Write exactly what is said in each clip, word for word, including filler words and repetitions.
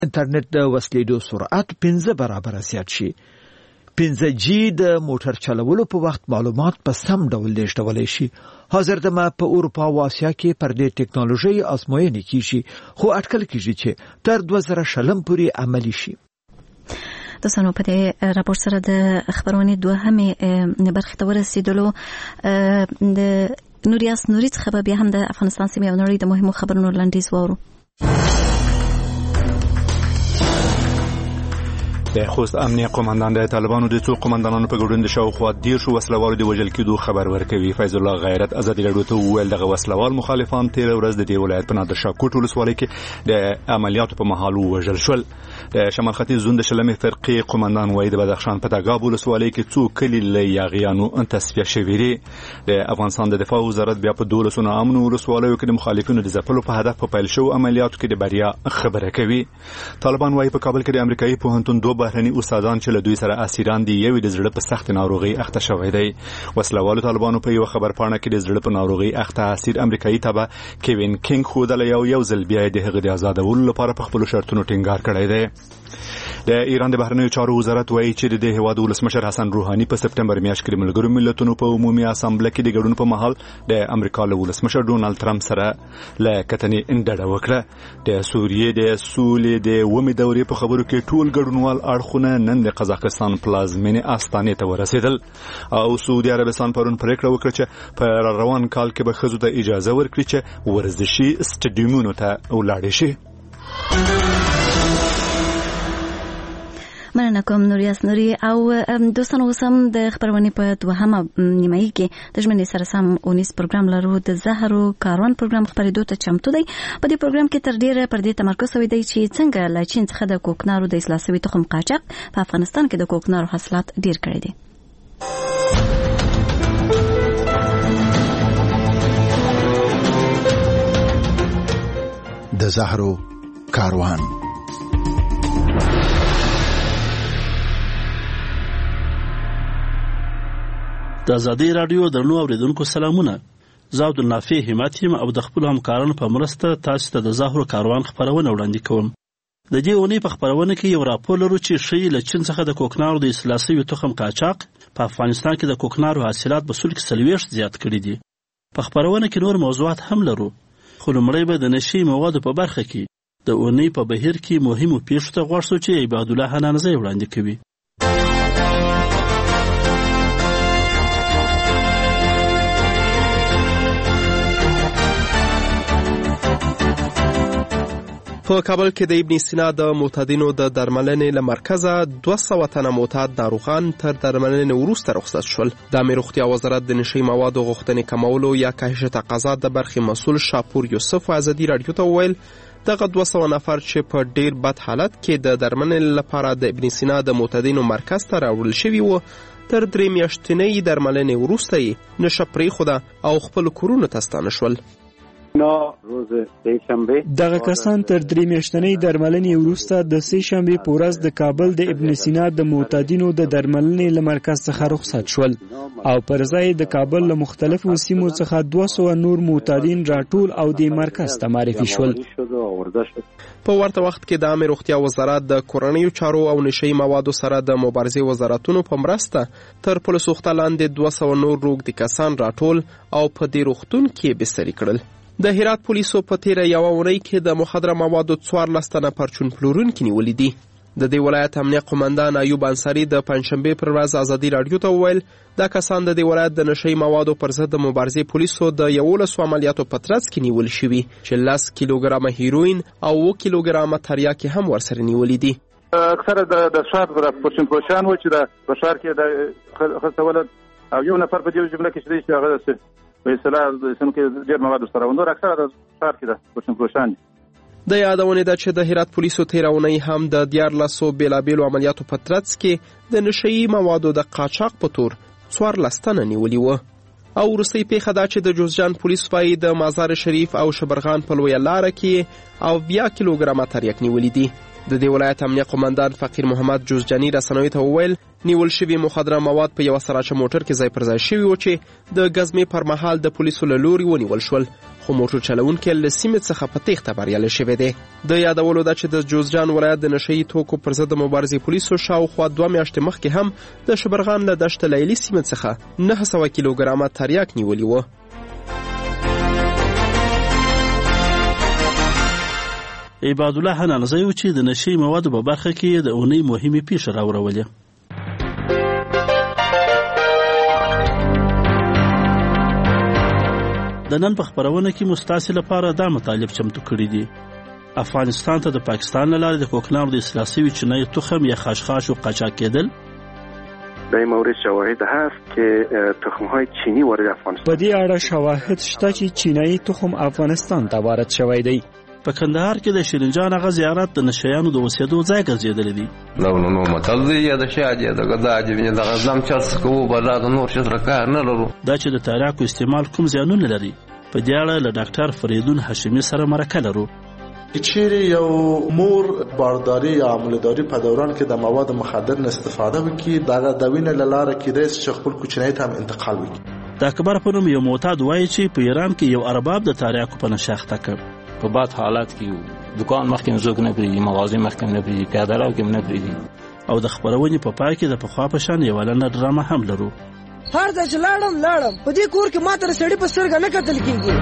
انټرنیټ د وسیلېدو سرعت پنځه برابره زیات شي. پنځه جی د موټر چلولو په وخت معلومات په سم ډول لیږدولی شي. حاضر دمه په اروپا او اسیا کې پر دې ټکنالوژي ازموینې کیږي، خو اټکل کیږي چې تر دوه زره شلم پورې عملي شي. دوستانو په دې راپور سره د خبرونې دوهمې برخې ته ورسېدلو. د نوریاس نوري څخه بیا هم د افغانستان سیمې او نړۍ د مهمو خبرونو لنډیز واورو. د خوست امنیه قومندان د طالبانو د څو قومندانانو په ګډون د شاوخوا دیرشو وسلوالو د وژل کېدو خبر ورکوي. فیض الله غیرت ازادي راډیو ته وویل دغه وسلوال مخالفان تیر ورځ د دې ولایت په نادر شاه کوټ ولسوالۍ کې د عملیاتو په مهال وژل شول. د شمال ختیځ زون د شلمې فرقې قومندان وایي د بدخشان په تګاب ولسوالۍ کې څو کلي له یاغیانو تصفیه شوي دي. د افغانستان د دفاع وزارت بیا په دولسو ناامنو ولسوالیو کې د مخالفینو د ځپلو په هدف په پیل شوو عملیاتو کې د بریا خبره کوي. طالبان وایي په کابل کې د امریکایي پوهنتون دوه بهرني استادان چې له دوی سره اسیران دي یو د زړه په سخت ناروغي اخته شوی دی. وسلوالو طالبانو په یو خبر پاڼه کې د زړه په ناروغي اخته اسیر امریکایي تبع کیوین کینګ خودل یو یو ځل بیا د هغه د آزادولو لپاره په خپل شرطونو ټینګار کړی دی. د ایران د بهرنیو چارو وزارت وایي چې د هیواد ولسمشر حسن روحاني په سپټمبر میاشت کې ملګرو ملتونو په عمومي اسامبله کې د ګډون په مهال د امریکا له ولسمشر ډونالد ترامپ سره له کتنې انډړه وکړه. د سوریې د سولې د ومې دورې په خبرو کې ټول ګډونوال اړخونه نن د قزاقستان پلازمینې استانې ته ورسېدل او سعودي عربستان پرون پریکړه وکړه چې په روان کال کې به ښځو ته اجازه ورکړي چې ورزشي سټډیومونو ته ولاړې شي. مننه کوم نوریاس نوري. او دوستانو اوسم د خبرونې په دوهمه نیمایي کې د ژمنې سره سم اونیس پروګرام لرو. د زهرو کاروان پروګرام خبرېدو ته چمتو دی. په دې پروګرام کې تر ډیره پر دې تمرکز شوی دی چې څنګه له چین څخه د کوکنارو د اصلاح شوي تخم قاچاق په افغانستان کې د کوکنارو حاصلات ډیر کړي دي. د زهرو کاروان. د ازادي رادیو درنو اوریدونکو سلامونه. زه عبدالنافع همت یم او د خپل همکارانو په مرسته تاسو ته د زهرو کاروان خبرونه وړاندې کوم. د دې اونۍ په خبرونه کې یو راپور لرو چې ښیي له چین څخه د کوکنارو د اصلاح شوي تخم قاچاق په افغانستان کې د کوکنارو حاصلات په سل کې څلوېښت زیات کړي دي. په خبرونه کې نور موضوعات هم لرو، خو لومړی به د نشي موادو په برخه کې د اونۍ په بهیر کې مهمو پیښو ته غوږ شو چې عبادالله حنانزی وړاندې کوي. په کابل کې د ابن سینا د معتادینو د درملنې له مرکزه دوه سوه تنه معتاد ناروغان تر درملنې وروسته رخصت شول. د عامه روغتیا وزارت د نشي موادو غوښتنې کمولو یا کاهش تقاضا د برخې مسؤل شاپور یوسف ازادي راډیو ته وویل دغه دوه سوه نفر چې په ډیر بد حالت کې د درملنې لپاره د ابن سینا د معتادینو مرکز ته راوړل شوي وو، تر درې میاشتنۍ درملنې وروسته یې نشه پرېښوده او خپل کورونو ته ستانه شول. دغه کسان تر درې میاشتنۍ درملنې وروسته د سه شنبې په ورځ د کابل د ابن سینا د معتادینو د درملنې له مرکز څخه رخصت شول او پر ځای د کابل له مختلفو سیمو څخه دوه سوه نور معتادین راټول او د مرکز ته معرفي شول. په ورته وخت کې د عامه روغتیا وزارت د کورنیو چارو او نشي موادو سره د مبارزې وزارتونو په مرسته تر پولیس سوخته لاندې دوه سوه نور روغتي کسان راټول او په دې روغتون کې بستري کړل. د هرات پولیسو په تیره یوه اونۍ کې د مخدره موادو څوارلس تنه پرچون پلورونکي نیولي دي. د دې ولایت امنیه قومندان ایوب انصاري د پنجشنبې پر ورځ ازادي راډیو ته وویل دا کسان د دې ولایت د نشي موادو پر ضد د مبارزې پولیسو د یولسو عملیاتو په ترڅ کې نیول شوي چې لس کیلوګرامه هیروین او اوه کیلوګرامه تریاکي هم ورسره نیولي دي. اکثره د ښار پرچون پوشان و چې د په ښار کې د خرڅول او یو نفر په دې جمله کې چې دی هغه په اصطلاح د سم کې ډېر مواد سره ونور اکثره د ښار کې د پرچون پوشان. د یادونې ده چې د هرات پولیسو تیره اونۍ هم د دیارلسو بېلابېلو عملیاتو په ترڅ کې د نشهیي موادو د قاچاق په تور څوارلس تنه نیولي وه. او وروستۍ پیښه دا چې د جوزجان پولیس وایي د مزار شریف او شبرغان په لویه لاره کې اویا کیلوګرامه تریاک نیولي دي. د دې ولایت امنیه قومندان فقیر محمد جوزجاني رسنوي ته وویل نیول شوي مخدره مواد په یوه سراچه موټر کې ځای پر ځای شوي و چې د ګزمې پر مهال د پولیسو له لوري ونیول شول، خو موټر چلونکی له سیمې څخه په تېښته بریالی شوی دی. د یادولو ده چې د جوزجان ولایت د نشه یي توکو پر ضد د مبارزې پولیسو شاوخوا دوه میاشتې مخکې هم د شبرغان له دشت لیلي سیمې څخه نهه سوه کیلوګرامه تریاک نیولي وه. عباد الله حنانزی و چې د نشي موادو په برخه کې د اونۍ مهمې پیښې راوړولې. د نن په خبرونه کې مستاسي لپاره دا مطالب چمتو کړي دي. افغانستان ته د پاکستان له لارې د کوکنارو د اصلاح شوي چینی تخم یا خشخاش و قاچاق کېدل. در این مورد شواهد هست که تخم‌های چینی وارد افغانستان. په دې اړه شواهد شته چې چینی تخم افغانستان ته وارد شوی دی. په کندهار کې د شیرینجان هغه زیارت د نشیانو د اوسېدو ځای ګرځېدلی دی. لونو متل دی یا د شاجي د غزاجي ویني د غزام چرس کوو بلا د نور څه کار نه لرو. دا چې د تریاکو استعمال کوم زیانونه لري په دې اړه له ډاکټر فریدون هاشمي سره مرکه لرو. چیرې یو مور بارداری یا عملداری په دوران کې د مواد مخدر نه استفاده وکړي دغه د وینې له لارې کېدای شي چې خپل کوچنی ته هم انتقال وکړي. د اکبر په نوم یو معتاد وایي چې په ایران کې یو ارباب د تریاکو په نشه اخته کړ. په بد حالت کې دکان مخکې زوګ نه پریږي، مغازې مخکې نه پریږي، پیاده رو کې نه پریږي. او د خبرونې په پای کې د پخوا په شان یوه لنډه ډرامه هم لرو. هر ځای چې لاړم لاړم په دې کور کې ما ته د سړي په سترګه نه کتل کېږي.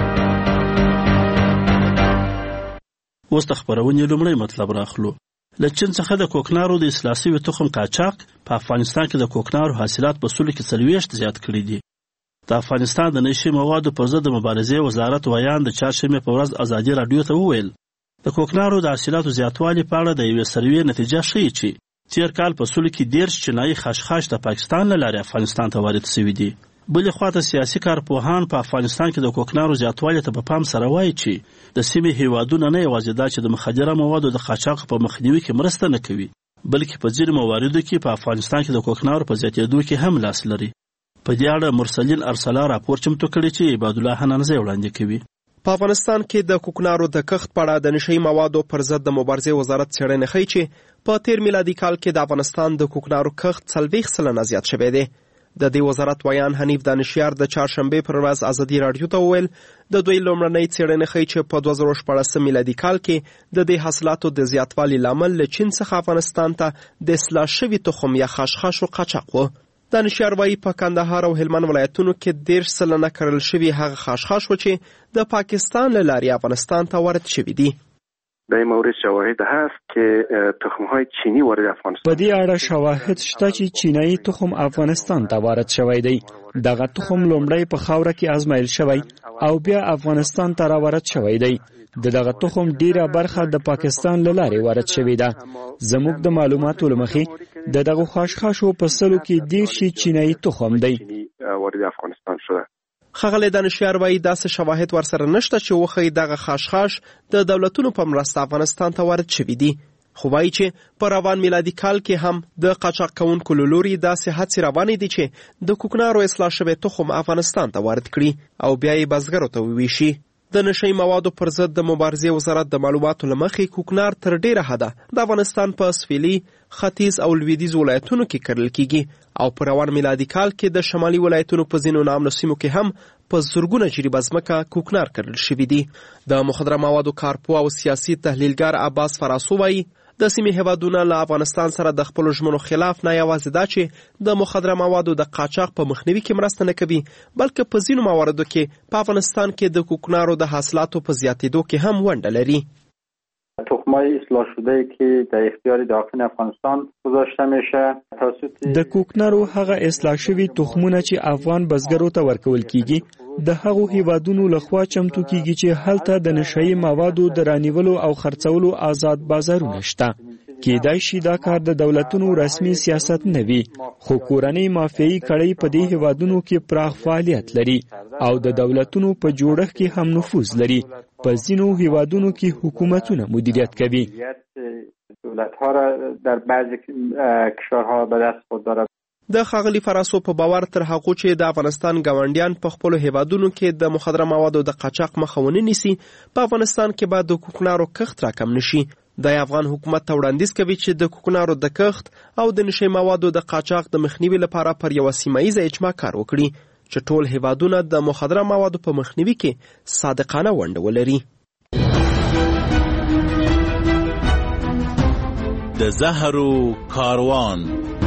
اوس د خبرونې لومړی مطلب راخلو. له چین څخه د کوکنارو د اصلاح شوي تخم قاچاق په افغانستان کې د کوکنارو حاصلات په سلو کې څلوېښت زیات کړي دي. د افغانستان د نشي موادو پر ضد د مبارزې وزارت ویان د چهارشنبې په ورځ ازادي راډیو ته وویل د کوکنارو د حاصلاتو زیاتوالي په اړه د یوې سروې نتیجه ښیي چې تېر کال په سلو کې دېرش چینایي خشخاش د پاکستان له لارې افغانستان ته وارد شوي دي. بلې خواته سیاسي کارپوهان په افغانستان کې د کوکنارو زیاتوالي ته په پام سره وایي چې د سیمې هیوادونه نه یوازې دا چې د مخدره موادو د قاچاق په مخنیوي کې مرسته نه کوي بلکې په ځینو مواردو کې په افغانستان کې د کوکنارو په زیاتېدو کې هم لاس لري. په دې اړه مرسلین ارسلا راپور چمتو کړی چې عباد الله حنانزی وړاندې کوي. په افغانستان کې د کوکنارو د کښت په اړه د نشي موادو پر ضد د مبارزې وزارت څېړنې ښیي چې په تیر میلادي کال کې د افغانستان د کوکنارو کښت څلوېښت سلنه زیات شوی دی. د دې وزارت ویان حنیف دانشیار د چهارشنبې پر ورځ ازادي راډیو ته وویل د دوی لومړنۍ څېړنې ښیي چې په دوه زره شپاړسم میلادي کال کې د دې حاصلاتو د زیاتوالي لامل له چین څخه افغانستان ته د اصلاح شوي تخم یا خشخاش و قاچاق و. دانشیار وایي په کندهار او هلمند ولایتونو کې دېرش سلنه کرل شوي هغه خشخاش و چې د پاکستان له لارې افغانستان ته وارد شوي دي. در این مورد شواهد هست که تخم‌های چینی وارد افغانستان. په دې اړه شواهد شته چې چینایي تخم افغانستان ته وارد شوی دی. دغه تخم لومړی په خاوره کې آزمایل شوی او بیا افغانستان ته راوارد شوی دی. د دغه تخم ډیره برخه د پاکستان له لارې وارد شوې ده. زموږ د معلوماتو له مخې د دغه خشخاشو په سلو کې دېرش چینایي تخم دی. وارد افغانستان شده. ښاغلی دانشیار وایي داسې شواهد ورسره نشته چې وښیي دغه خشخاش د دولتونو په مرسته افغانستان ته وارد شوي دي. خو وایي چې په روان میلادي کال کې هم د قاچاق کوونکو له لوري داسې هڅې روانې دي چې د کوکنارو اصلاح شوی تخم افغانستان ته وارد کړي او بیا یې بزګرو ته وویشي. د نشي موادو پر ضد د مبارزې وزارت د معلوماتو له مخې کوکنار تر ډیره حده د افغانستان په سویلي، ختیځ او لویدیځ ولایتونو کې کرل کیږي او په روان میلادي کال کې د شمالي ولایتونو په ځینو نامنو سیمو کې هم په زرګونه جریبه ځمکه کوکنار کرل شوي دي. د مخدره موادو کارپوه او سیاسي تحلیلګر عباس فراسو وایي د سیمې هیوادونه له افغانستان سره د خپلو ژمنو خلاف نه یوازې دا چې د مخدره موادو د قاچاق په مخنیوي کې مرسته نه کوي بلکې په ځینو مواردو کې په افغانستان کې د کوکنارو د حاصلاتو په زیاتېدو کې هم ونډه لري. تخم‌های اصلاح شده که در اختیار داخل افغانستان گذاشته میشه توسط د کوکنارو هغه اصلاح شوي تخمونه چې افغان بزګرو ته ورکول کیږي د هغو هیوادونو لخوا چمتو کیږي چې هلته د نشئی موادو د رانیولو او خرڅولو آزاد بازارونه شته. کېدای شي دا کار د دولتونو رسمي سیاست نه وي خو کورنۍ مافیایي کړۍ په دې هیوادونو کې پراخ فعالیت لري او د دولتونو په جوړښت کې هم نفوذ لري. په ځینو هیوادونو کې حکومتونه مدیریت کوي. دولت‌ها را در بعضی کشورها به دست خود داره. د ښاغلي فراسو په باور تر هغو چې د افغانستان ګاونډیان په خپلو هیوادونو کې د مخدره موادو د قاچاق مخه ونه نیسي، په افغانستان کې به د کوکنارو کښت راکم نشي. د افغان حکومت ته وړاندیز کوي چې د کوکنارو د کښت او د نشي موادو د قاچاق د مخنیوي لپاره پر یوه سیمه ییزه اجماع کار وکړي چې ټول هیوادونه د مخدره موادو په مخنیوي کې صادقانه ونډه ولري. د زهرو کاروان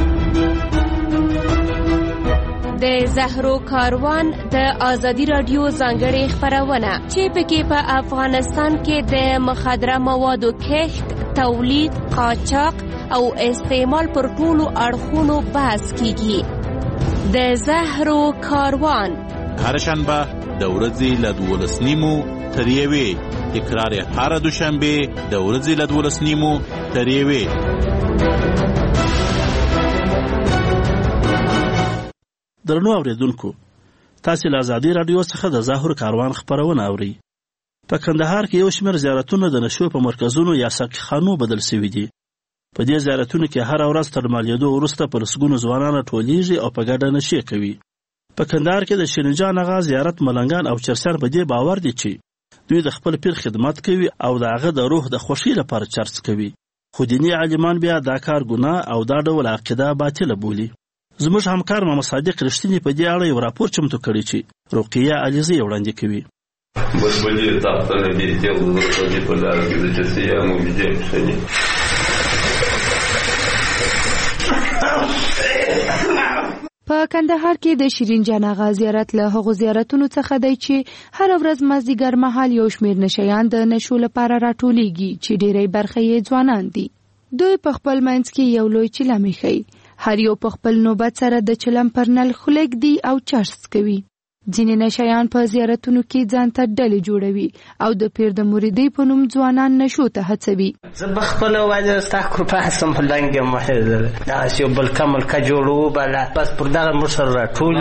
د زهرو کاروان د آزادی رادیو ځانګړې خپرونه چې پکې په افغانستان کې د مخدره موادو کښت، تولید، قاچاق او استعمال پر ټولو اړخونو بحث کیږي. د زهرو کاروان هر شنبه د ورځې له دولس نیمو تر یوې، تکرار هر دوشنبه د ورځې له دولس نیمو تر یوې. درنو اوریدونکو، تاسو له آزادی رادیو څخه د زهرو کاروان خپرونه اورئ. په کندهار کې یو شمېر زیارتونه د نشو په مرکزونو یا ساقخانو بدل شوي دي. په دې زیارتونو کې هر ورځ تر مالیدو وروسته په لسګونو ځوانان ټولیږي او په ګډه نشي کوي. په کندهار کې د شینجان اغا زیارت ملنګان او چرسیان په دې باور دي چې دوی د خپل پیر خدمت کوي او د هغه د روح د خوښۍ لپاره چرس کوي. خو دیني عالمان بیا دا کار ګناه او دا ډول عقیده باطله بولي. زموږ همکار محمد صادق رښتینی په دې اړه یو راپور چمتو کړی چې رقیه علیزی وړاندې کوي. بلبلی تاختن بیتیل زرطی پدار کی د چسیانو ویجه پسنی. په کندهار کې د شیرین جان اغا زیارت له هغو زیارتونو څخه دی چې هر ورځ مازدیګر مهال یو شمېر نشیان د نشو لپاره راټولیږي چې ډېری برخه یې ځوانان دي. دوی په خپل منځ کې یو لوی چلم ایښی، هر یو په خپل نوبت سره د چلم پر نل خلک دی او چرس کوي. ځینې نشیان په زیارتونو کې ځان ته ډلې جوړوي او د پیر د مریدۍ په نوم ځوانان نشو ته هڅوي. زه به خپله وایي ستا کورپه هستم په لنګ یم وحیدله دغسې یو بلکه ملکه جوړوو بله بس پر دغه موږ سره راټول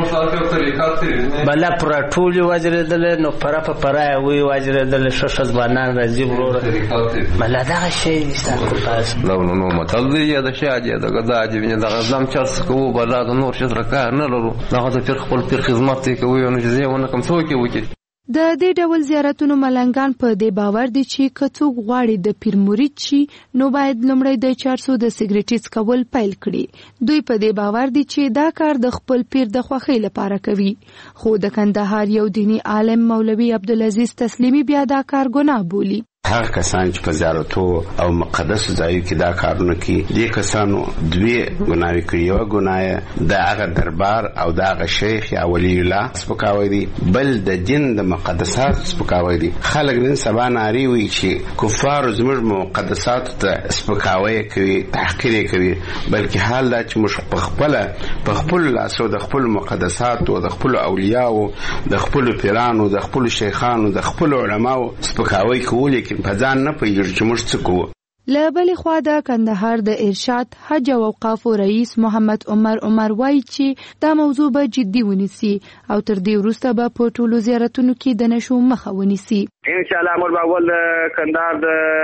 یو بله پر راټول یو واجرېدله نو پره په پره یې وایي واجرېدله ښه ښه ځوانان راځي وروره بله دغه شی دي ستا کورپه هستم. لو نو متل دی یا د شی عادي دغه دا عجیب دغه ځم چرس کوو بله د نور شي سره کار نه لرو دغه د پیر خپل پیر خدمت کوي او نجزیه ونه کوم څوک وکړي. د دې ډول زیارتونو ملنګان په دې باور دي چې که څوک غواړي د پیر مرید شي نو باید لومړی د چرسو د سګریټ څکول پیل کړي. دوی په دې باور دي چې دا کار د خپل پیر د خوښۍ لپاره کوي. خو د کندهار یو دینی عالم مولوي عبدالعزیز تسلیمي بیا دا کار ګناه بولي. هغه کسان چې په زیارتو او مقدس ځایو کې دا کارونه کوي دې کسانو دوی ګناوي کوي. یوه ګناه د هغه دربار او د هغه شیخ یا ولی الله سپکاوی دي، بل د دین د مقدسات سپکاوی دي. خلک نن سبا نارې وایي چې کفارو زموږ مقدساتو ته سپکاوی کوي، تحقیر یې کوي، بلکې حال دا چې موږ په خپله په خپلو لاسو د خپلو مقدساتو د خپلو اولیاو د خپلو پیرانو د خپلو شیخانو د خپلو علماو سپکاوی کوو لیکن په ځان نه پوهېږو چې موږ څه کوو. له بلې خوا د کندهار د ارشاد حج او اوقافو رئیس محمد عمر عمر وایي چې دا موضوع به جدي ونیسي او تر دې وروسته به په ټولو زیارتونو کې د نشو مخه ونیسي. انشاءالله موږ به اول د کندهار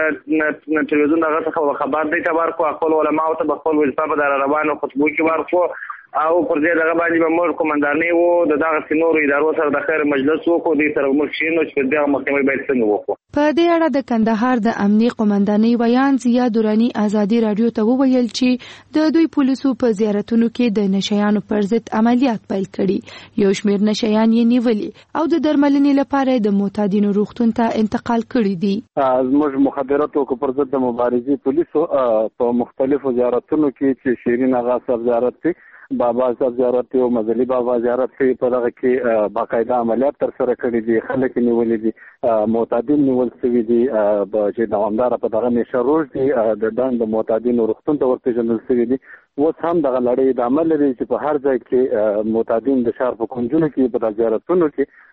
د تلویزیون دغه څخه خبر دی ته ورکړو، خپلو علماو ته به خپل وظیفه په دره روانو خطبو کې ورکړو او پر دې دغه باندې به موږ قومندانۍ وو د دغسې نورو ادارو سره د خیر مجلس وکړو، دوی سره موږ کښېنو چې په دغه محکمې باید څنګه وکړو. په دې اړه د کندهار د امنیې قومندانۍ ویان ضیا دراني ازادي راډیو ته وویل چې د دوی پولیسو په زیارتونو کې د نشیانو پر ضد عملیات پیل کړي. یو شمېر نشیان یې نیولي او د درملنې لپاره د معتادینو روغتون ته انتقال کړي دي. زموږ مخدراتو پر ضد د مبارزې پولیسو په مختلفو زیارتونو کې چې شیرین اغا صاحب زیارت دی، بابا صاحب زیارت او مزلی بابا زیارت کې په دغه کې باقاعده عملیات تر سره کړي دي، خلک نیولې دي، معتادین نیول شوي دي چې دوامداره په دغه نشه روش دي، د دان د معتادینو روغتون ته ورپېژندل شوي دي. اوس هم دغه لړۍ ادامه لري چې په هر ځای کې معتادین د ښار په کونجونو کې په دغه زیارتونو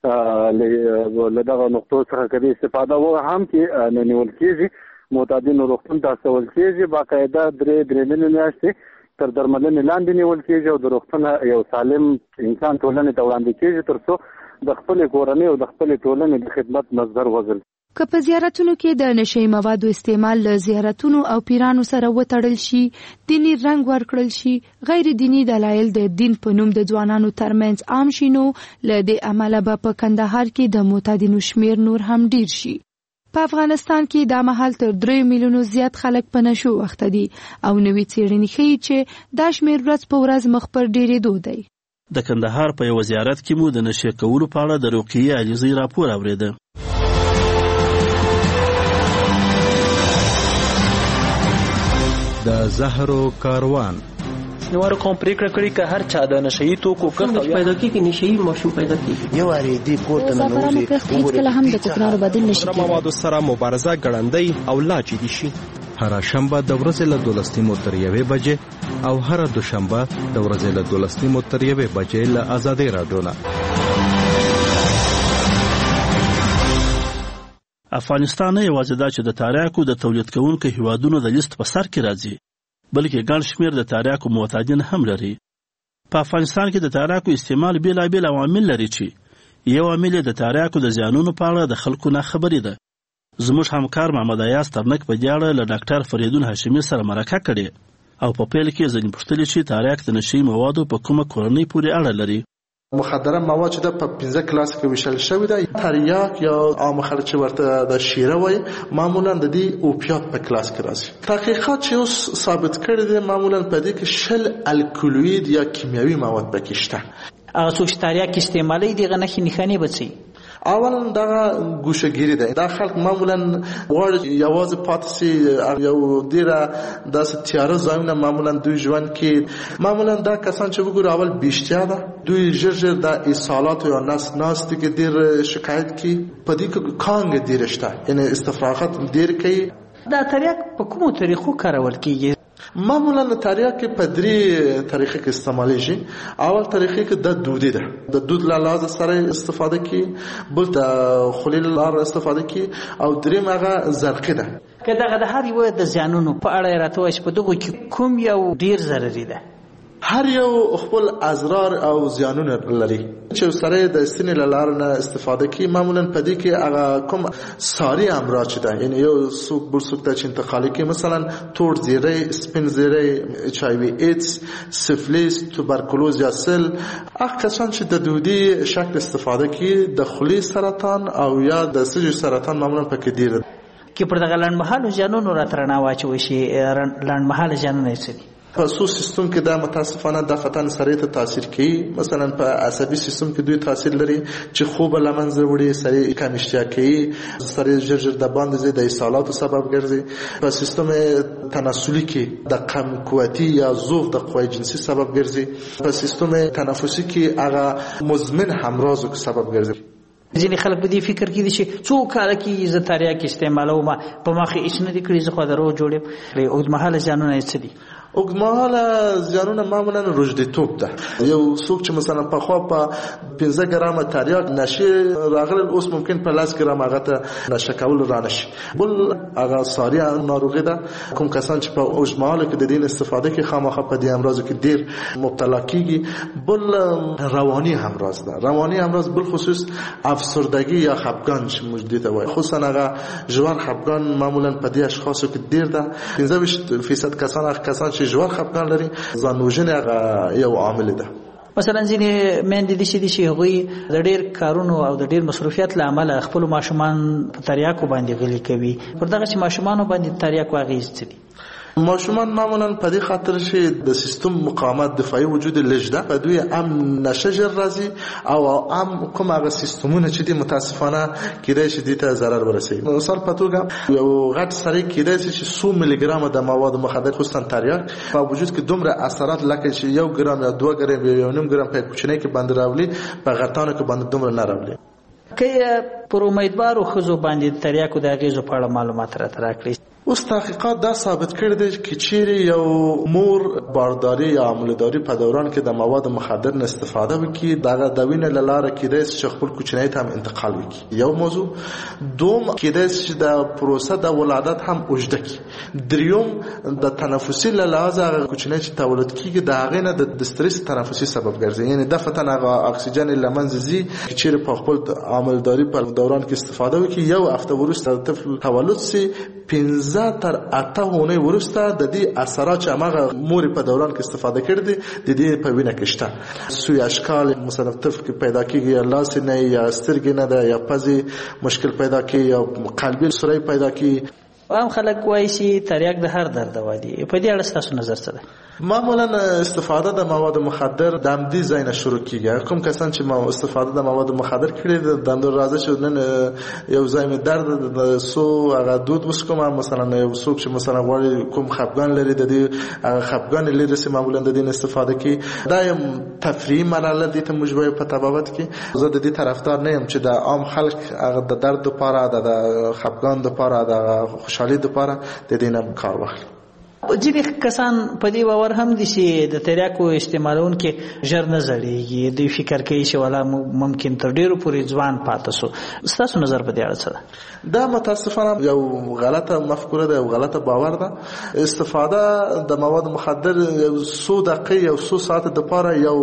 کې له دغه نقطو څخه کوي استفاده و هم کې نه نیول کېږي، معتادینو روغتون ته استول کېږي، باقاعده درې درې میاشتې میاشتې تر درملنې لاندې نیول کېږي او د روغتون یو سالم انسان ټولنې ته وړاندې کېږي تر څو د خپلې کورنۍ او د خپلې ټولنې د خدمت مصدر وګرځي. که په زیارتونو کې د نشي موادو استعمال له زیارتونو او پیرانو سره وتړل شي، دینی رنګ ورکړل شي، غیر دینی دلایل د دین په نوم د ځوانانو ترمنځ عام شي، نو له دې امله به په کندهار کې د معتادینو شمیر نور هم ډیر شي. په افغانستان کې دا مهال تر درې میلیونو زیات خلک په نشو وخته دي او نوې څېړنې ښیي چې دا شمیر ورځ په ورځ مخ پر ډېرېدو دی. د کندهار په یوه زیارت کې مو د نشې کولو په اړه د رقیې علیزی راپور اورېده. د زهرو کاروان نوارو کوم پریکړه کړې که هر چا د نشئی توکو کښت پیدا کیږي نشئی ماشوم پیدا کیږي یو اړې دی پورته نه نوځي هیڅ کله هم د کوکنارو بدیل نشي کېدای. موادو سره مبارزه ګړندۍ او لا جدي شي. هر شنبه د ورځې له دولس نیمو تر یوې بجې او هر دوشنبه د ورځې له دولس نیمو تر یوې بجې له آزادۍ راډیو نه. افغانستان نه یوازې دا چې د تریاکو د تولید کوونکو هیوادونو د لیست په سر کې راځي، بلکې ګڼ شمېر د تریاکو معتادین هم لري. په افغانستان کې د تریاکو استعمال بېلابېل عوامل لري چې یو عامل د تریاکو د زیانونو په اړه د خلکو ناخبري ده. زموږ همکار محمد ایاز ترنک په دې اړه له ډاکټر فریدون هاشمي سره مرکه کړې او په پیل کې ځینې پوښتلې چې تریاک د نشي موادو په کومه کورنۍ پورې اړه لري. مخدره مواد چې د په پنځه کلاس کې ویشل شوی دی، تریاک یا عام خلک چې ورته د شیره وایي معمولا د دې اوپیات په کلاس کې راځي. تحقیقات چې اوس ثابت کړي دي معمولا په دې کې شل الکولوید یا کیمیاوي مواد پکې شته. هغه څوک چې تریاک استعمالوي دغه نښې نښانې به څه اولا دا ګوشهګیري ده. دا خلک معمولا غواړي یوازې پاتې سي یو ډېره داسې تیاره ځایونه معمولا دوی ژوند کې. معمولا دا کسان چې وګورو اول بیشتیا ده، دوی ژر ژر د اسهالات یا نس ناستي کې ډېر شکایت کوي. په دې کې کانګ ډېر شته، یعنې استفراغات ډېر کوي. دا تریاک په کومو طریقو کارول کیږي؟ معمولا تریاک په درې طریقې کې استعمالیږي. اول طریقې کې د دودي ده، د دود له لحاظه سره استفاده کی، بل د خولې له لارې استفاده کی، او دریم هغه زرقي ده. که دغه د هر یو د زیانونو په اړه راته وایي چې په دغو کې کوم یو ډیر ضرري ده؟ هر یو خپل اضرار او زیانونه لري. چې سره د سینې له لارې نه استفاده کی معمولا په دې کې هغه کوم ساري امراض چې ده، یعنی یو څوک بل څوک ته چې انتقالي کې مثلا تور زیری، سپین زیری، اچ آی وی ایدز، سفلیس، توبرکلوز یا سل. هغه کسان چې د دودي شکل استفاده کی د خولې سرطان او یا د سږي سرطان معمولا پکې ډیر دي. کې پر دغه لنډمهالو زیانونو راته رڼا واچوي شي. لنډمهاله زیانونه څه دي؟ په سو سیستم کې دا متاسفانه د فتن سړی ته تاثیر کوي. مثلا په عصبي سیستم کې دوی تاثیر لري چې خوب له منځه وړي، سړی کم اشتها کوي، سړی ژر ژر د باندې ځي، د اسهالاتو سبب ګرځي. په سیستم تناسلي کې د کم قوتي یا ضعف د قوی جنسي سبب ګرځي. په سیستم تنفسي کې هغه مزمن همراضو سبب ګرځي. ځینې خلک په دې فکر کې دي چې څو کاله کې زه تریاک استعمالوم، په مخ یې هېڅ نه دي کړي، زه خو د روغ جوړ یم. اوږدمهاله زیانونه یې څه دي؟ اوږدمهاله زیانونه معمولا روږديتوب ده. یو څوک چې مثلا پخوا په پنځه ګرامه تریاک نشي راغلی، اوس ممکن په لاس ګرام هغه ته نشه کول را نشي. بل هغه ساري ناروغي ده. کوم کسان چې په اوږدمهاله کې د دین استفاده کوي خامخا په دې امراضو کې ډیر مبتلا کیږي. بل رواني امراض ده. رواني امراض بل خصوص افسردگی یا خفګان چې موږ دې ته وایي، خصوصا هغه ژور خفګان معمولا په دې اشخاصو کې ډیر ده. پنځه ویشت فیصد کسان هغه کسان چې ژور خفګان لري، ځان وژنې هغه یو عامل ده. مثلا ځینې میندې داسې دي چې هغوی د ډېر کارونو او د ډېر مصروفیت له امله خپلو ماشومان په تریاکو باندې غلي کوي. پر دغسې ماشومانو باندې تریاکو اغېز څه دي؟ ماشومان معمولا په دې خاطر چې د سیستم مقاومت دفاعي وجود لږ ده، په دوی هم نشه ژر راځي او هم کوم هغه سیستمونه چې دي متاسفانه کېدای شي دې ته ضرر ورسوي. مثال په توګه یو غټ سړی کېدای شي چې څو ملي ګرامه د مواد مخدر خصوصا تریاک په وجود کې دومره اثرات لکه چې یو ګرام یا دوه ګرام یا یو نیم ګرام په کوچنۍ کې باندې راولي، په غټانو کې باندې دومره نه راولي. که پر امیدوارو ښځو باندې تریاکو د اغېزو په اړه معلومات راته راکړئ. اوس تحقیقات دا ثابت کړی دی چې چیرې یو مور بارداري یا حمله‌داري په دوران کې د مواد مخدر نه استفاده وکړي، دغه د وینې له لارې کېدای شي چې خپل کوچنی ته هم انتقال وکړي. یو موضوع. دوم، کېدای شي چې د پروسه د ولادت هم اوږده کړي. دریوم، د تنفسي له لحاظه هغه کوچنی چې تولد کېږي د هغې نه د استرس تنفسي سبب ګرځي، یعنې دفعتاً هغه اکسیجن له منځه ځي. چیرې په خپل حمله‌داري په دوران کې استفاده وکړي، یو هفته وروسته د طفل تولد سي، پنځه تر اته اونۍ وروسته د دې اثرات چې هغه مور په دوران کې استفاده کړي دي د دې په وینه کې شته. سوی اشکال مثلا طفل کې پیدا کېږي، یا لاس نه یا سترګې نه ده، یا پزې مشکل پیدا کېږي، یا قلبي سوری پیدا کېږي. عام خلک وایي چې تریاک د هر درد دوا دی. په دې اړه ستاسو نظر څه دی؟ معمولا استفاده د مواد مخدر د همدې ځای نه شروع کېږي. کوم کسان چې ما استفاده د مواد مخدر کړي د اندور راځي چې نن یو ځای مې درد د سو هغه دود وسکوم، مثلا یو څوک چې مثلا غواړي کوم خپګان لري د دې هغه خپګان لري چې معمولا د دې استفاده کوي. دا یم تفریحي مرحله دي ته مجبور په تبابت کې. زه د دې طرفدار نه یم چې د عام خلک هغه د درد لپاره د خپګان لپاره د خوشحالي لپاره د دې نه کار واخلي. ځینې کسان په دې باور هم دي چې د تریاکو استعمالونکي ژر نه زړېږي، دوی فکر کوي چې والا ممکن تر ډېرو پورې ځوان پاتې سو. ستاسو نظر په دې اړه څه ده؟ دا متاسفانه یو غلطه مفکوره ده، یو غلطه باور ده. استفاده د مواد مخدر یو څو دقیقې یو څو ساعت دپاره یو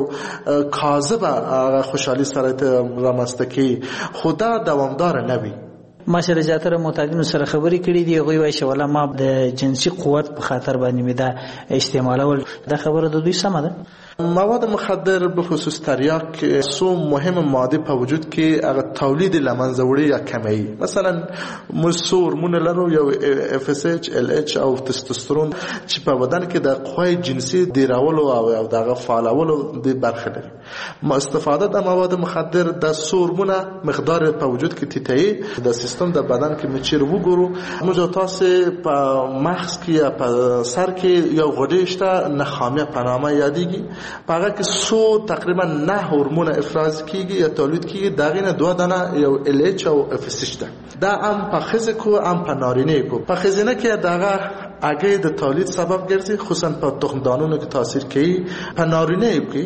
کاذبه خوشحالي سره رامنځته کوي، خو دا دوامداره نه وي. ما سره زیاتره معتادینو سره خبرې کړې دي، هغوی وایي چې والا ما د جنسي قوت په خاطر باندې مې دا استعمالول. دا خبره د دوی سمه ده؟ مواد مخدر به خصوص تریاک څو مهم ماده په وجود کې هغه تولید لمنځه وړي یا کموي. مثلا موږ څو هورمون لرو، یو اف اس اچ، ال اچ او تستوسترون چې په بدن کې د قوی جنسي ډیرولو او دغه فعالولو د برخه لري. ما استفاده د مواد مخدر د څو هورمون مقدار په وجود کې ټیټوي. د سیستم د بدن کې مچیر وګورو، موږ تاسو په مغز کې یا په سر کې یو غدې شته نخامه په نامه یادېږي. پاگه که سو تقریبا نه هورمون افراز کیږي یا تولید کیږي، دغه نه دوه دانه یو ال اچ او اف اس اچ ده. دا هم په خزه کو هم په نارینه کو. په خزینه کې دغه اگه د تولید سبب ګرځي، خصوصا په تخمدانونو کې تاثیر کوي. په نارینه کې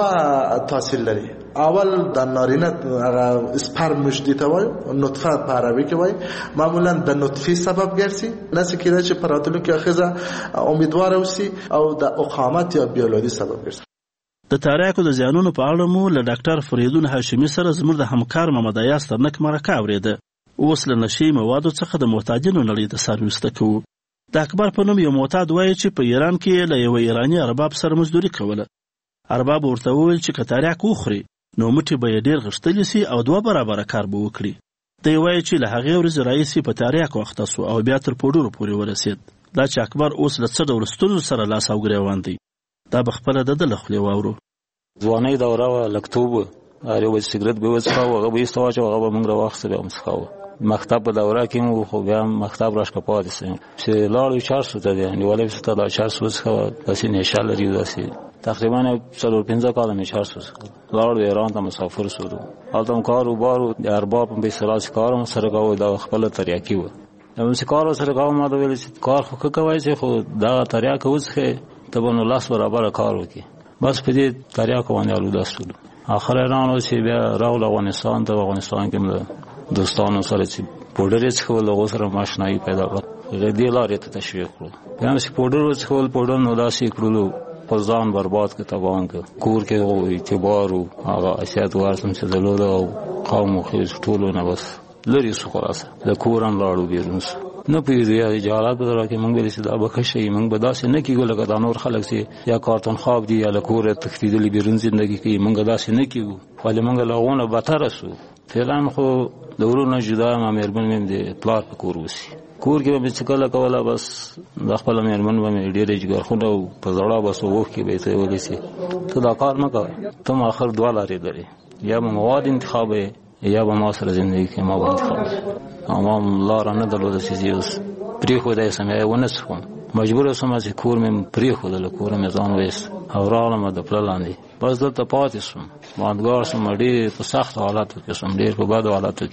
دوه تاثیر لري. اول د نارینه هغه اسپرم مشدی ته وای، نطفه په عربی کې وای، معمولا د نطفه سبب ګرځي. نس کېدای چې پراتلو کې اخزه امیدوار اوسي او د اقامت یا بیولوژي سبب ګرځي. د تریاکو د زیانونو په اړه مو له ډاکټر فریدون هاشمي سره زموږ د همکار محمد ایاز ترنک مرکه اورېده. اوس له نشي موادو څخه د معتادینو نړۍ ته سر وسته کوو. د اکبر په نوم یو معتاد وایي چې په ایران کې له یو ایرانی ارباب سره مزدوري کوله. ارباب ورته وویل چې که تریاک وخوري نو مټې به یې ډېر غښتلي سي او دوه برابره کار به وکړي. دی وایي چې له هغې ورځې راهیسې په تریاک واخته سو او بیا تر پوډرو پورې ورسېد. دا چې اکبر اوس له څه ډول ستونزو سره لاس او ګرېوان دی، دا به خپله د ده له خولې واورو. ځوانۍ دوره وه، لږتوب وه، هر یو به سګرټ به وڅښاوه، هغه به ایسته واچوه، هغه به موږ راواخیسته بیا به څښاوه. مکتب په دوره کې مو خو بیا هم مکتب راشکه پاتې سو چې لاړو چارسو ته دی، نیولی پسې ته دا چارسو وڅښه، داسې نشه لري، داسې تقریبا څلور پنځه کاله مې چارسو وڅښه. لاړو ایران ته مسافر سولو، هلته هم کار و بار و، د ارباب هم په اصطلاح چې کار هم سره کوه، دا خپله تریاکي وه. چې کار ورسره کوه ما ته ویل چې کار خو ښه کوی چې خو دغه تریاکه وڅښې ته به نو لاس برابره کار وکړي. بس په دې تریاکو باندې آلوده سولو. آخر ایران و چې بیا راغلو افغانستان ته. افغانستان کې م دوستانو سره چې پوډر یې څښول، هغو سره م اشنایي پیدا کړه. دې لارې ته تشویق کړو. بیا هم چې پوډر وڅښول، پوډر نو داسې یې کړلو په ځان برباد کړه، تبان کړه. کور کې اعتبار و، هغه حیثیت ورسم چې درلوده او قوم و خیز ټولو نه بس لرې سو. خلاصه د کور هم لاړو، بیرون سو. نه پوهېږو یا جهالت به راکړي. موږ ویلې چې دا به ښه شي، موږ به داسې نه کېږو لکه دا نور خلک چې یا کارتون خواب دي یا له کوره تښتېدلي بیرون زندګي کوي. موږ داسې نه کېږو، ولې موږ له هغو نه بدتره سو. فعلا خو د ورور نه جدا یم، مېرمن مې د پلار په کور اوسي. کور کې به مې څه کله کوله، بس د خپله مېرمن به مې ډېرې جګرخونه او په زړه بس اوښکې به یې ته ویلې چې ته دا کار مه کوه، ته م آخر دوه لارې لرې، یا به مواد انتخابوې یا به ما سره زندګي کې ما به انتخابوې. او ما لاره نه درلوده چې زه اوس پرېښودی سم یا یې ونه څښم. مجبوره سوم چې کور مې پرېښوده، له کوره مې ځان ویست او راغلم د پله لاندې. بس دلته پاتې سوم، مادګار سوم، ډېر په سختو حالاتو کې سوم، ډېر په بدو حالاتو کې.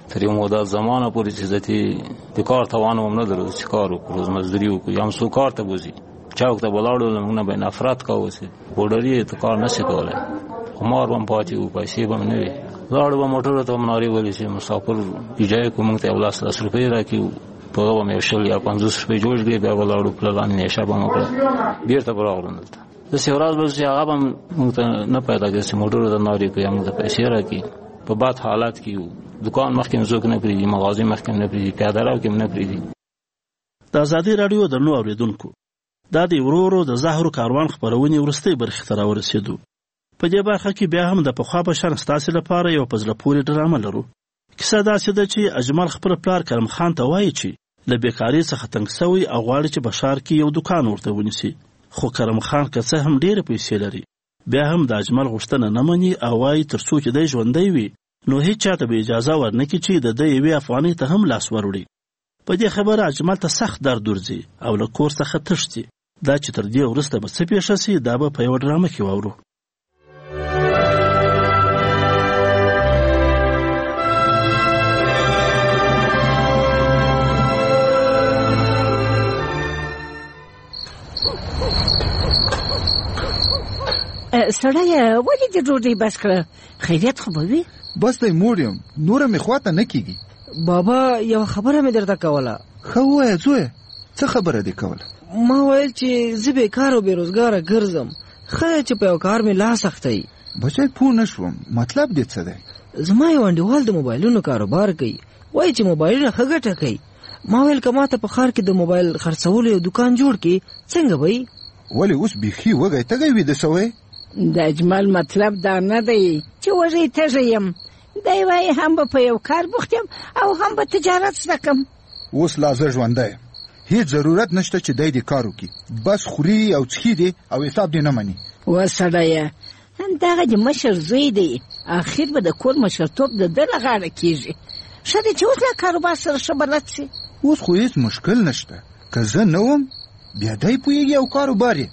تر یو موده زمانه پورې چې زه د کار توان هم نه درلود چې کار وکړو، روزمزدوري وکړو، یا هم څوک کار ته بوځي چوک ته ولاړو موږ نه به نفرت کوو چې بوډري ته کار نشي کولی، خمار به هم پاتې وو، پیسې به هم نه وي. لاړو به موټرو ته هم نارې ویلې چې مسافر اجاره کړو، موږ ته یو لس لس روپۍ راکړي، په هغه به مې یو شل یا پنځوس روپۍ جوړ کړې، بیا به لاړو پلان نیشه به مو کړه، بېرته به راغلو دلته. داسې یو ورځ به چې هغه به موږ ته نه پیدا کړي چې موټرو ته نارې کړي یا موږ ته پیسې راکړي. په بد حالت کې یو، دکان مخکې هم څوک نه پرېږدي، مغازې مخکې هم نه پرېږدي، پیاده رو کې هم نه پرېږدي. د ازادي راډیو درنو اورېدونکو، دا د ورو ورو د زهرو کاروان خپرونې وروستۍ برخې ته راورسېدو. په دې برخه کې بیا هم د پخوا په شان ستاسې لپاره یو په زړه پورې ډرامه لرو. کیسه داسې ده چې اجمل خپل پلار کرم خان ته وایي چې له بیکارۍ څخه تنګ سوی او غواړي چې په ښار کې یو دکان ورته ونیسي، خو کرم خان که څه هم ډېرې پیسې لري، بیا هم د اجمل غوښتنه نه مني او وایي تر څو چې دی ژوندی وي نو هیڅ چاته به اجازه ورنکړي چې د ده یوې افغانۍ ته هم لاس وروړي. په دې خبره اجمل ته سخت درد ورځي او له کور څخه تښتي. دا چې تر دې وروسته به څه پېښه سي دا به په یوه ډرامه کې واورو. سړیه ولې دې ډوډۍ بس کړه؟ خیریت خو به وي؟ بس دی موړ یم، نوره مې خواته نه کېږي. بابا یوه خبره مې درته کوله. ښه ووایه زویه، څه خبره دې کوله؟ ما ویل چې زه بېکاره او بېروزګاره ګرځم، ښه دی چې په یو کار مې لاس اختی. بچی پوه نه شوم، مطلب دې څه دی؟ زما یو انډیوال د موبایلونو کاروبار کوي، وایي چې موبایلونه ښه ګټه کوي. ما ویل که ماته په ښار کې د موبایل خرڅولو یو دوکان جوړ کړي څنګه به وي؟ ولې اوس بیخي وږی تږی ویده سوی؟ د اجمل مطلب دا نه دی چې وږی تږی یم، دی وایي هم به په یو کار بوخت یم او هم به تجارت زده کړم. اوس لا زه ژوندی یم، هیڅ ضرورت نشته چې دی دې کار وکړي، بس خوري او څښي دې او حساب دې نه مني. وسړیه دغه د مشر زوی دی، اخر به د کور مشرتوب د ده له غاړه کېږي. ښه دی چې اوس له کاروبار سره ښه بلد سي. اوس خو هیڅ مشکل نشته، که زه نه وم بیا دی پوهېږي او کاروبار یې.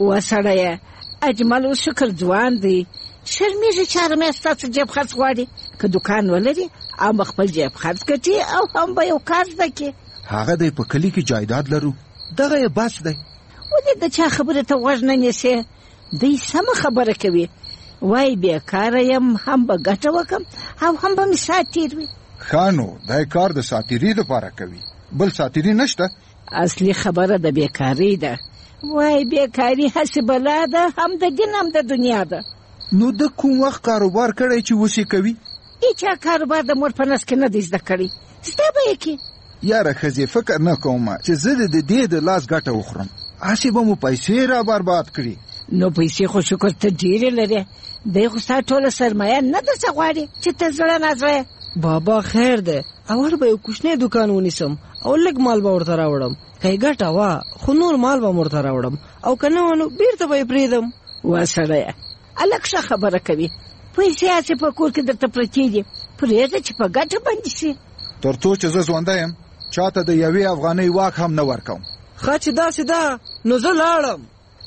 وسړیه اجمل اوس شکر ځوان دی، شرمېږي چې هره میاشت ستاسو جیب خرڅ غواړي. که دوکان ولري او به خپل جیب خرڅ ګټي او هم به یو کار زده کړي. هغه دی په کلي کې جایداد لرو، دغه یې بس دی. ولې د چا خبرې ته غوږ نه نیسې؟ دی سمه خبره کوي، وایي بېکاره یم، هم به ګټه وکړم او هم به مې ساعت تېر وي. ښه نو دی کار د ساتیري دپاره کوي، بل ساتیري نشته. اصلي خبره د بېکارۍ ده، وایي بېکاري هسې بلا ده، هم د دین هم د دنیا ده. نو د کوم وخت کاروبار کړی چې اوس یې کوي؟ هېچا کاروبار د مور په نس کې نه دی زده کړی، زده به یې کړي. یاره ښځې فکر نه کوم چې زه د دې د لاس ګټه وخورم، هسې به مو پیسې را برباد کړي. نو پیسې خو شکر ته ډېرې لرې، دی خو ستا ټوله سرمایه نه درڅه غواړي چې ته زړه نازړه. بابا خیر دی، اول به یو کوچنی دوکان ونیسم او لږ مال به ورته راوړم، که یې ګټه وه خو نور مال به م ورته راوړم، او که نه وه نو بېرته به یې پرېږدم. وسړیه هلک ښه خبره کوي، پیسې هسې په کور کې درته پرتې دي، پرېږده چې په ګټه بندي شي. تر څو چې زه ژوندی یم چاته د یوې افغانۍ واک هم نه ورکوم. ښه چې داسې ده نو زه لاړم.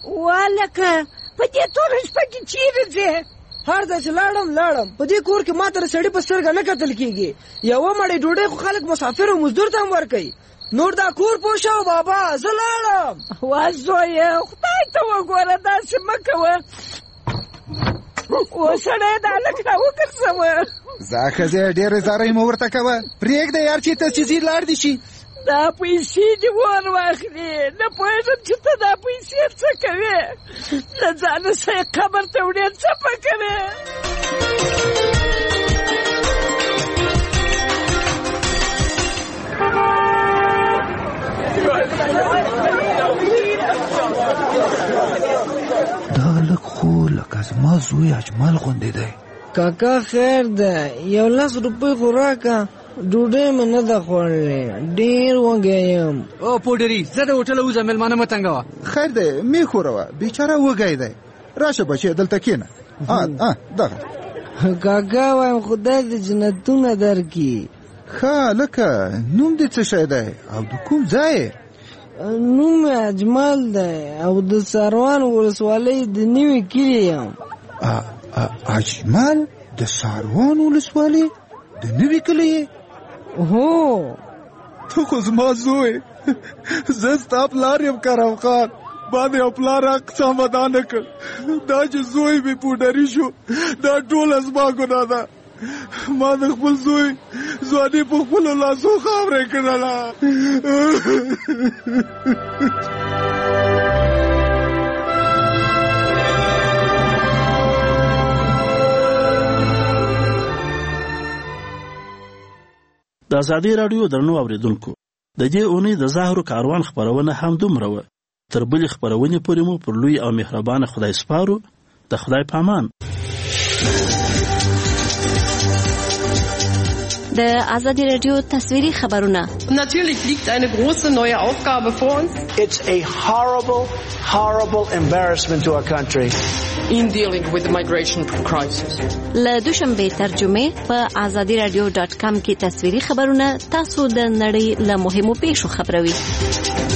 والکه په دې توره شپه کې چیرې ځې؟ هر ځای چې لاړم لاړم، په دې کور کې ما ته د سړي په سترګه نه کتل کېږي. یوه مړۍ ډوډۍ خو خلک مسافر او مزدور ته هم ورکوي، نور دا کور پوه شو بابا، زه لاړم. وا زویه خدای ته وګوره، داسې مه کوه. وسړی د هلک راوګرځوه. ځه ښځې ډېرې زارۍ مه ورته کوه، پرېږده یار چې ته چې ځي لاړ دې شي. دا پیسې دې ور واخلې، نه پوهېږم چې ته دا پیسې څه کوې، له ځانه سه یې قبر ته وړې څه په کوې. دا لږ خو لکه زما زوی اجمل غوندې دی. کاکا خیر ده، یو لس روپۍ خو راکه، ډوډۍ مې نه ده خوړلې، ډېر وږی یم. او پوډري زه د هوټله وځم، مېلمانه مه تنګوه. خیر دی مې ښوروه، بیچاره وږی دی، راشه بچی دلته کښېنه. دغه کاکا وایم خدای دې جنتونه درکړي. ښه هلکه نوم دې څه شی دی او د کوم ځای؟ نوم مې اجمل دی او د ساروان ولسوالۍ د نوي کلي یم. اجمل د ساروان ولسوالۍ د نوي کلي؟ هو ته خو زما زوی زه ستا پلار یم کرم خان ما د یو پلار حق چا مدا نه کړ دا چې زوی مې پوډري شو دا ټوله زما ګناه ده ما د خپل زوی ځواني په خپلو لاسو خاورې کړله د ازادي راډیو درنو اوریدونکو د دې اونۍ د زهرو کاروان خبرونه هم دومره وه. تر بلې خبرونې پورې مو پر لوی او مهربانه خدای سپارو. د خدای پامان. د ازادي راډیو تصویري خبرونه. Natürlich liegt eine große neue Aufgabe vor uns. It's a horrible, horrible embarrassment to our country. In dealing with the migration crisis. له دوشنبه ترجمه په ازادي راډیو ډاټ کام کې تصویري خبرونه تاسو د نړۍ له مهمو پیښو خبروي.